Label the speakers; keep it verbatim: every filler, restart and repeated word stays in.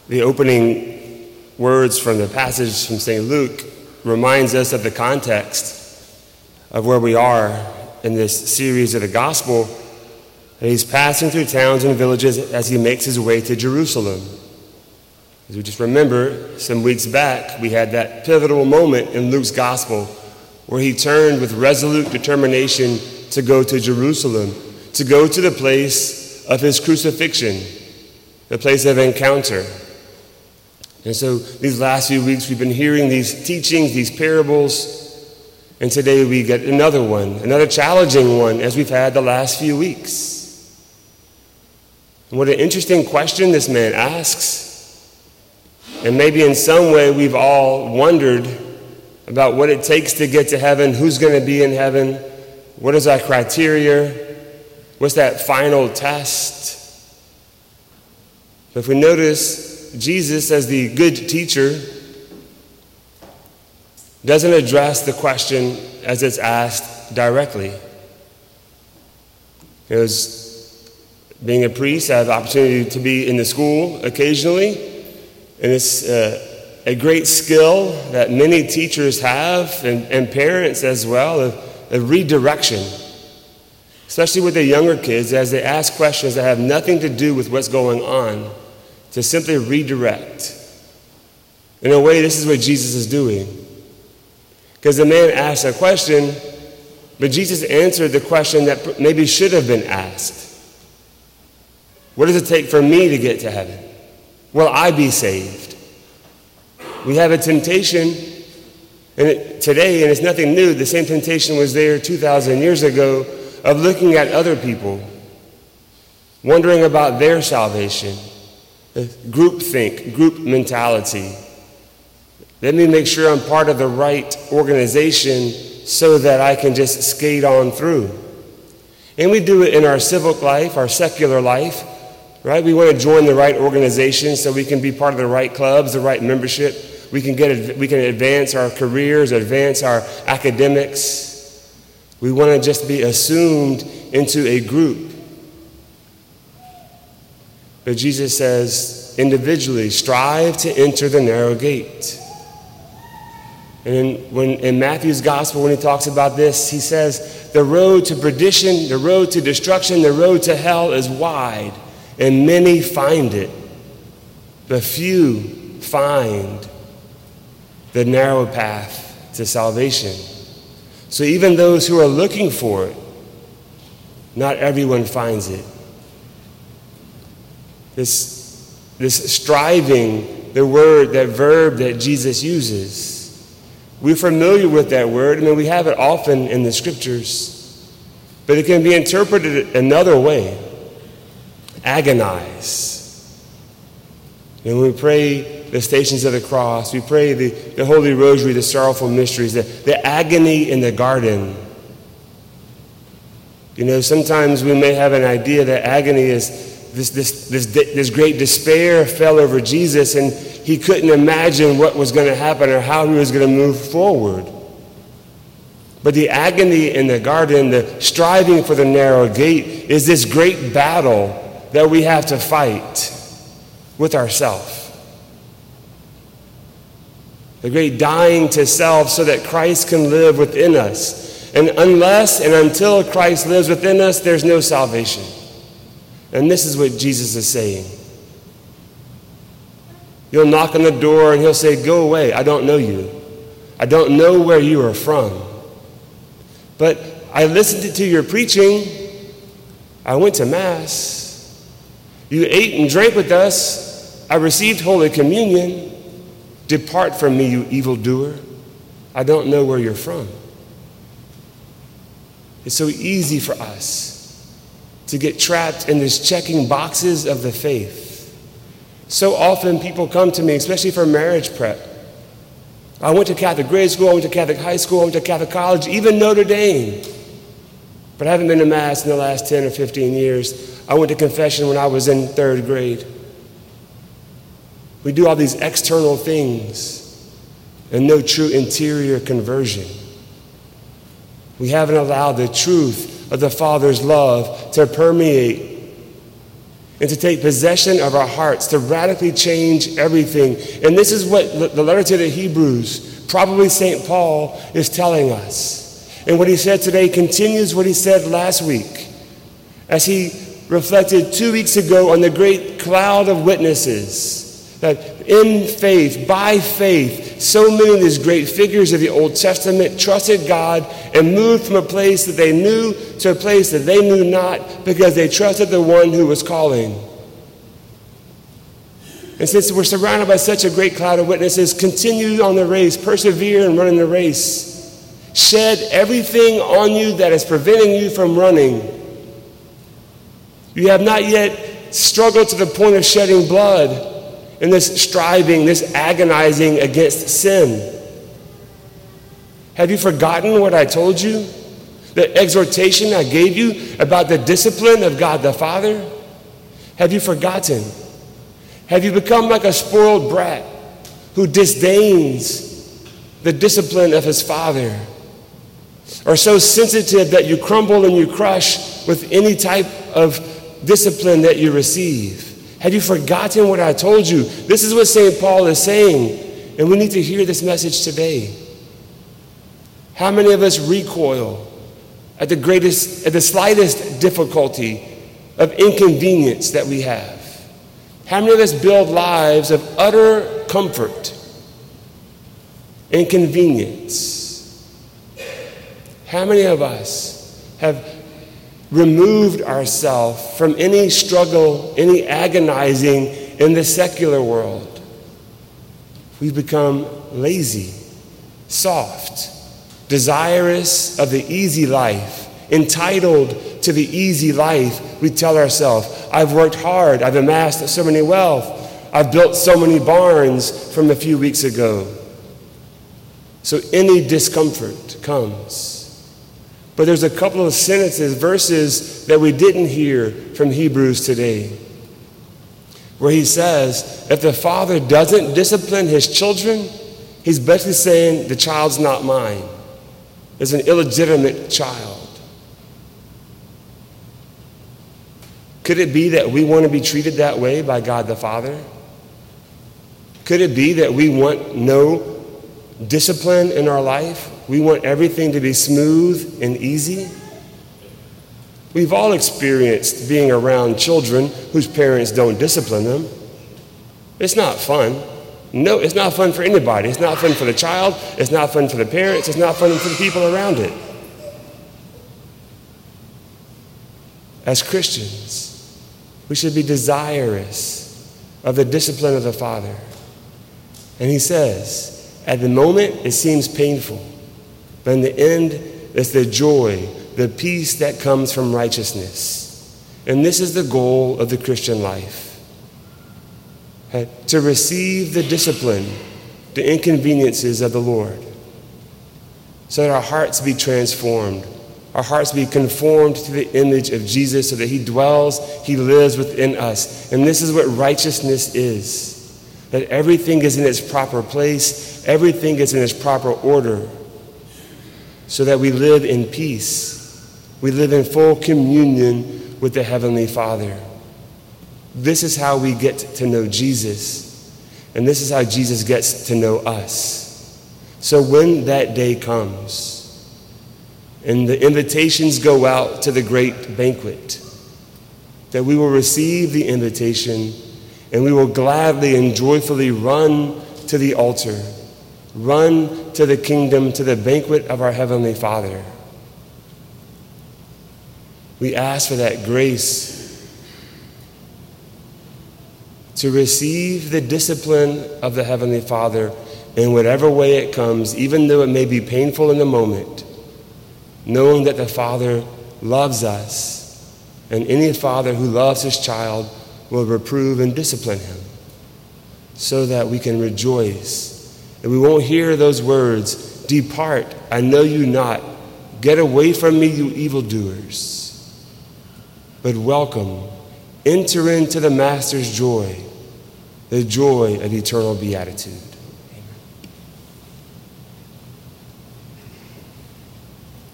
Speaker 1: The opening words from the passage from Saint Luke reminds us of the context of where we are in this series of the gospel. And he's passing through towns and villages as he makes his way to Jerusalem. As we just remember, some weeks back, we had that pivotal moment in Luke's gospel where he turned with resolute determination to go to Jerusalem, to go to the place of his crucifixion, the place of encounter. And so these last few weeks, we've been hearing these teachings, these parables, and today we get another one, another challenging one, as we've had the last few weeks. And what an interesting question this man asks. And maybe in some way we've all wondered about what it takes to get to heaven, who's going to be in heaven, what is our criteria, what's that final test. But if we notice, Jesus, as the good teacher, doesn't address the question as it's asked directly. As being a priest, I have the opportunity to be in the school occasionally, and it's uh, a great skill that many teachers have, and, and parents as well, of, of redirection, especially with the younger kids as they ask questions that have nothing to do with what's going on, to simply redirect. In a way, this is what Jesus is doing. Because the man asked a question, but Jesus answered the question that maybe should have been asked. What does it take for me to get to heaven? Will I be saved? We have a temptation and it, today, and it's nothing new, the same temptation was there two thousand years ago, of looking at other people, wondering about their salvation. Group think, group mentality. Let me make sure I'm part of the right organization so that I can just skate on through. And we do it in our civic life, our secular life, right? We want to join the right organization so we can be part of the right clubs, the right membership. We can get, we can advance our careers, advance our academics. We want to just be assumed into a group. But Jesus says, individually, strive to enter the narrow gate. And in, when, in Matthew's gospel, when he talks about this, he says, the road to perdition, the road to destruction, the road to hell is wide, and many find it. But few find the narrow path to salvation. So even those who are looking for it, not everyone finds it. This, this striving, the word, that verb that Jesus uses, we're familiar with that word. I mean, we have it often in the scriptures, but it can be interpreted another way. Agonize. And when we pray the Stations of the Cross, we pray the, the Holy Rosary, the Sorrowful Mysteries, the, the agony in the garden. You know, sometimes we may have an idea that agony is This, this, this, this great despair fell over Jesus, and he couldn't imagine what was going to happen or how he was going to move forward. But the agony in the garden, the striving for the narrow gate, is this great battle that we have to fight with ourselves. The great dying to self so that Christ can live within us. And unless and until Christ lives within us, there's no salvation. And this is what Jesus is saying. You'll knock on the door and he'll say, go away, I don't know you. I don't know where you are from. But I listened to your preaching. I went to Mass. You ate and drank with us. I received Holy Communion. Depart from me, you evildoer. I don't know where you're from. It's so easy for us to get trapped in these checking boxes of the faith. So often people come to me, especially for marriage prep. I went to Catholic grade school, I went to Catholic high school, I went to Catholic college, even Notre Dame. But I haven't been to Mass in the last ten or fifteen years. I went to confession when I was in third grade. We do all these external things and no true interior conversion. We haven't allowed the truth of the Father's love to permeate and to take possession of our hearts, to radically change everything. And this is what the letter to the Hebrews, probably Saint Paul, is telling us. And what he said today continues what he said last week, as he reflected two weeks ago on the great cloud of witnesses, that in faith, by faith, so many of these great figures of the Old Testament trusted God and moved from a place that they knew to a place that they knew not, because they trusted the one who was calling. And since we're surrounded by such a great cloud of witnesses, continue on the race, persevere in running the race. Shed everything on you that is preventing you from running. You have not yet struggled to the point of shedding blood in this striving, this agonizing against sin. Have you forgotten what I told you? The exhortation I gave you about the discipline of God the Father? Have you forgotten? Have you become like a spoiled brat who disdains the discipline of his father? Or so sensitive that you crumble and you crush with any type of discipline that you receive? Have you forgotten what I told you? This is what Saint Paul is saying, and we need to hear this message today. How many of us recoil at the greatest, at the slightest difficulty of inconvenience that we have? How many of us build lives of utter comfort and convenience? How many of us have removed ourselves from any struggle, any agonizing in the secular world? We've become lazy, soft, desirous of the easy life, entitled to the easy life. We tell ourselves, I've worked hard, I've amassed so many wealth, I've built so many barns from a few weeks ago. So any discomfort comes. But there's a couple of sentences, verses that we didn't hear from Hebrews today, where he says, if the father doesn't discipline his children, he's basically saying the child's not mine. It's an illegitimate child. Could it be that we want to be treated that way by God the Father? Could it be that we want no discipline in our life? We want everything to be smooth and easy? We've all experienced being around children whose parents don't discipline them. It's not fun. No, it's not fun for anybody. It's not fun for the child. It's not fun for the parents. It's not fun for the people around it. As Christians, we should be desirous of the discipline of the Father. And he says, at the moment, it seems painful, but in the end, it's the joy, the peace that comes from righteousness. And this is the goal of the Christian life. To receive the discipline, the inconveniences of the Lord, so that our hearts be transformed, our hearts be conformed to the image of Jesus, so that he dwells, he lives within us. And this is what righteousness is, that everything is in its proper place, everything is in its proper order, so that we live in peace. We live in full communion with the Heavenly Father. This is how we get to know Jesus, and this is how Jesus gets to know us. So when that day comes, and the invitations go out to the great banquet, that we will receive the invitation, and we will gladly and joyfully run to the altar, run to the kingdom, to the banquet of our Heavenly Father. We ask for that grace to receive the discipline of the Heavenly Father in whatever way it comes, even though it may be painful in the moment, knowing that the Father loves us, and any father who loves his child will reprove and discipline him, so that we can rejoice. And we won't hear those words, "Depart, I know you not. Get away from me, you evildoers." But welcome, enter into the Master's joy, the joy of eternal beatitude.